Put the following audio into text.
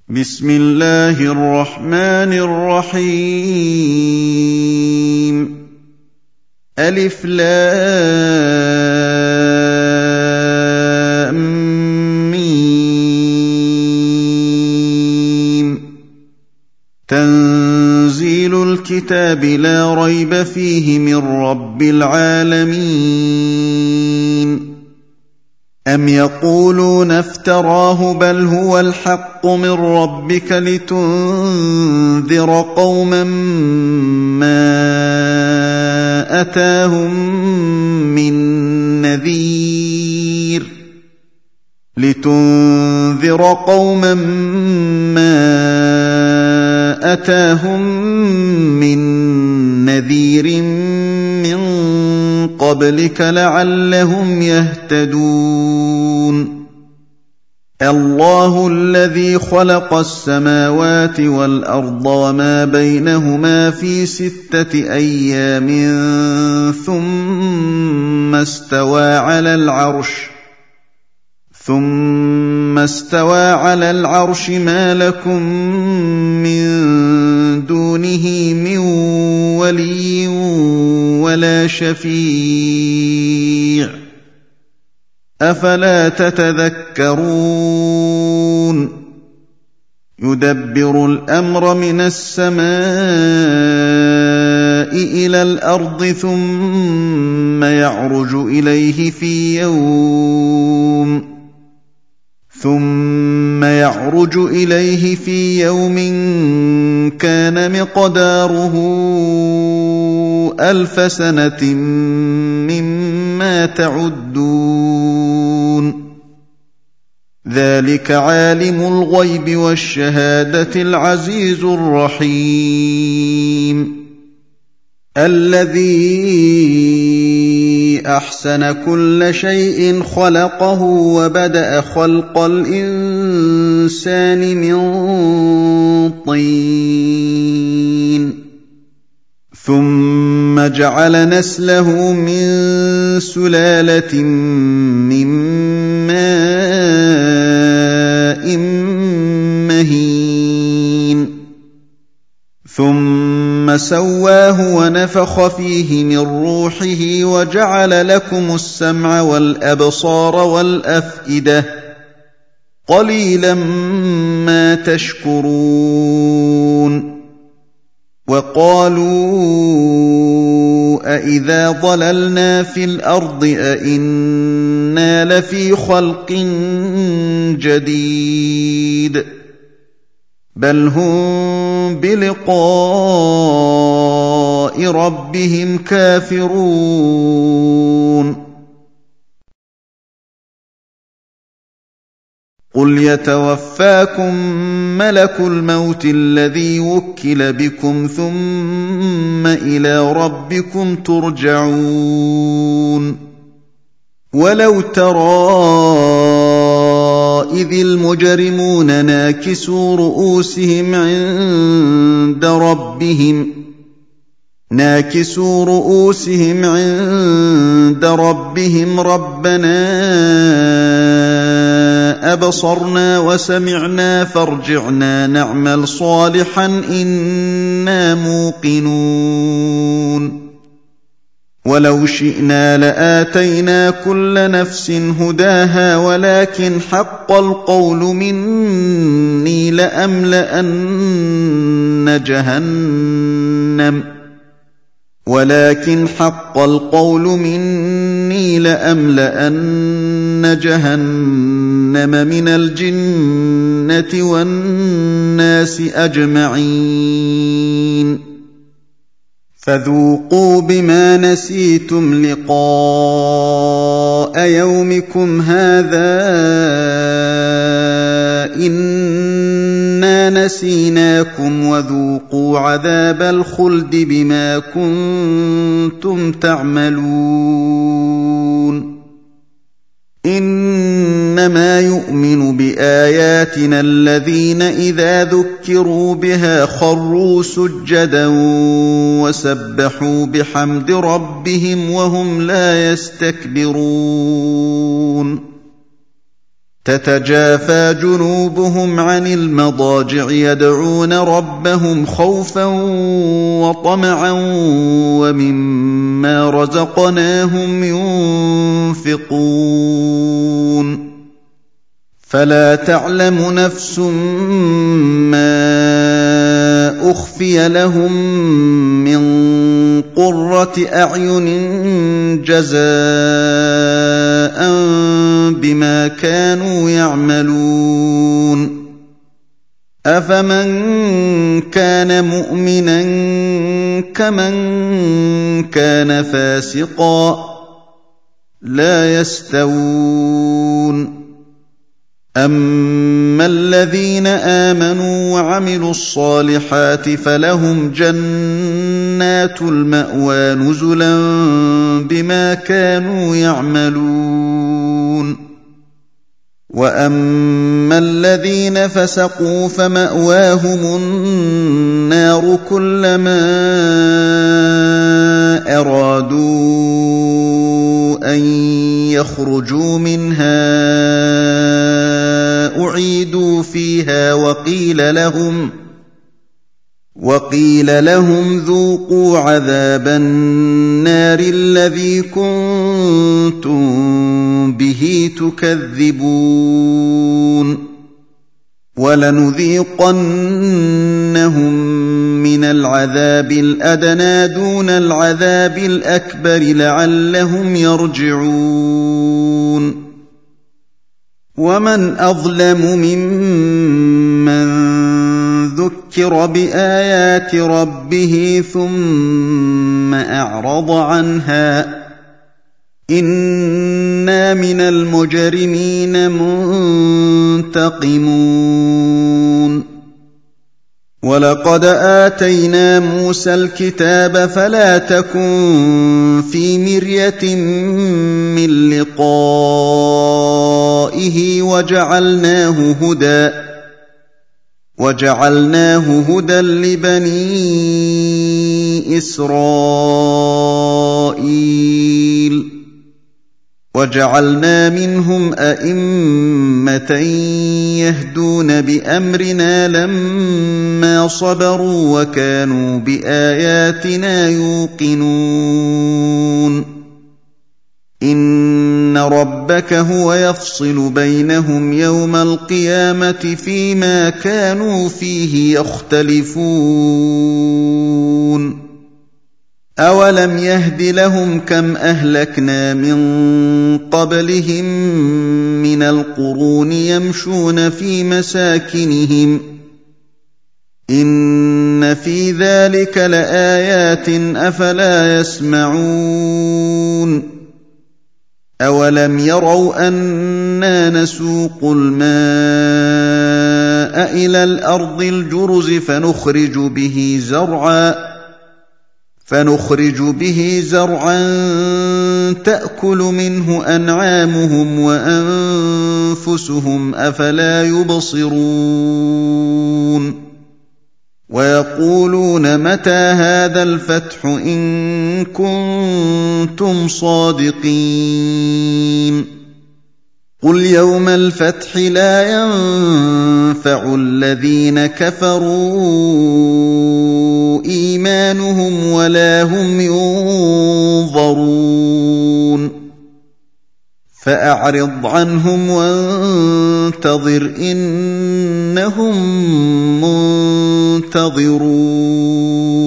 بسم الله الرحمن الرحيم ألف لام ميم تنزيل الكتاب لا ريب فيه من رب العالمين أم يقولون افتراه بل هو الحق من ربك لتنذر قوما ما أتاهم من نذير من قبلك لعلهم يهتدون الله الذي خلق السماوات والأرض وما بينهما في 6 أيام ثم استوى على العرش ما لكم من دونه من ولي ولا شفيع أفلا تتذكرون يدبر الأمر من السماء إلى الأرض ثم يعرج إليه في يوم كان مقداره 1000 سنة مما تعدون ذلك عالم الغيب والشهادة العزيز الرحيم الذي أحسن كل شيء خلقه وبدأ خلق الإنسان من طين ثم جعل نسله من سلالة من ماء مهين ثم سواه ونفخ فيه من روحه وجعل لكم السمع والأبصار والأفئدة قليلا ما تشكرون وقالوا أإذا ضللنا في الأرض أإنا لفي خلق جديد بل هم بلقاء ربهم كافرون قل يتوفاكم ملك الموت الذي وكل بكم ثم إلى ربكم ترجعون ولو ترى إذ المجرمون ناكسوا رؤوسهم عند ربهم ربنا أبصرنا وسمعنا فارجعنا نعمل صالحا إنا موقنون ولو شئنا لآتينا كل نفس هداها ولكن حق القول مني لأملأن جهنم من الجنة والناس أجمعين فذوقوا بما نسيتم لقاء يومكم هذا إنا نسيناكم وذوقوا عذاب الخلد بما كنتم تعملون إنما يؤمن بآياتنا الذين إذا ذكروا بها خروا سجدا وسبحوا بحمد ربهم وهم لا يستكبرون تتجافى جنوبهم عن المضاجع يدعون ربهم خوفا وطمعا ومما رزقناهم ينفقون فلا تعلم نفس ما أخفي لهم من قرة أعين جزاء بما كانوا يعملون أفمن كان مؤمنا كمن كان فاسقا لا يستوون أما الذين آمنوا وعملوا الصالحات فلهم جنات المأوى نزلا بما كانوا يعملون وأما الذين فسقوا فمأواهم النار كلما أرادوا أن يخرجوا منها أعيدوا فيها وقيل لهم ذوقوا عذاب النار الذي كنتم به تكذبون ولنذيقنهم من العذاب الأدنى دون العذاب الأكبر لعلهم يرجعون ومن أظلم ممن ذكر بآيات ربه ثم أعرض عنها إنا من المجرمين منتقمون ولقد آتينا موسى الكتاب فلا تكن في مرية من لقائه وجعلناه هدى لبني إسرائيل وجعلنا منهم أئمة يهدون بأمرنا لما صبروا وكانوا بآياتنا يوقنون إن ربك هو يفصل بينهم يوم القيامة فيما كانوا فيه يختلفون أولم يهد لهم كم أهلكنا من قبلهم من القرون يمشون في مساكنهم إن في ذلك لآيات أفلا يسمعون أولم يروا أنا نسوق الماء إلى الأرض الجرز فنخرج به زرعا تأكل منه أنعامهم وأنفسهم أفلا يبصرون ويقولون متى هذا الفتح إن كنتم صادقين قل يوم الفتح لا ينفع الذين كفروا إيمانهم ولا هم ينظرون فأعرض عنهم وانتظر إنهم منتظرون